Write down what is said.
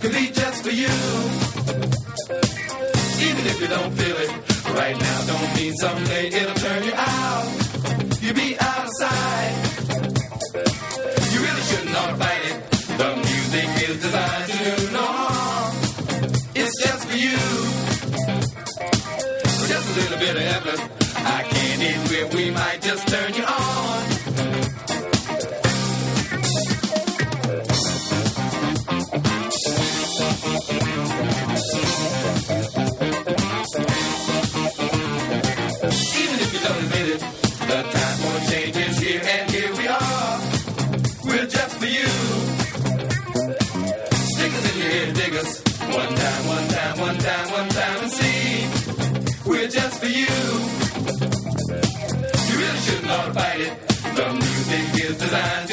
could be just for you. Even if you don't feel it right now, don't mean someday it'll turn you out. You'll be out of sight. You really shouldn't ought to fight it. The music is designed to do no harm. It's just for you. Just a little bit of effort, I can't eat where we might just turn you on. Even if you don't admit it, the time for change is here, and here we are. We're just for you. Stick us in your head, dig us. One time, one time, one time, one time, and see. We're just for you. You really shouldn't ought to fight it. The music is designed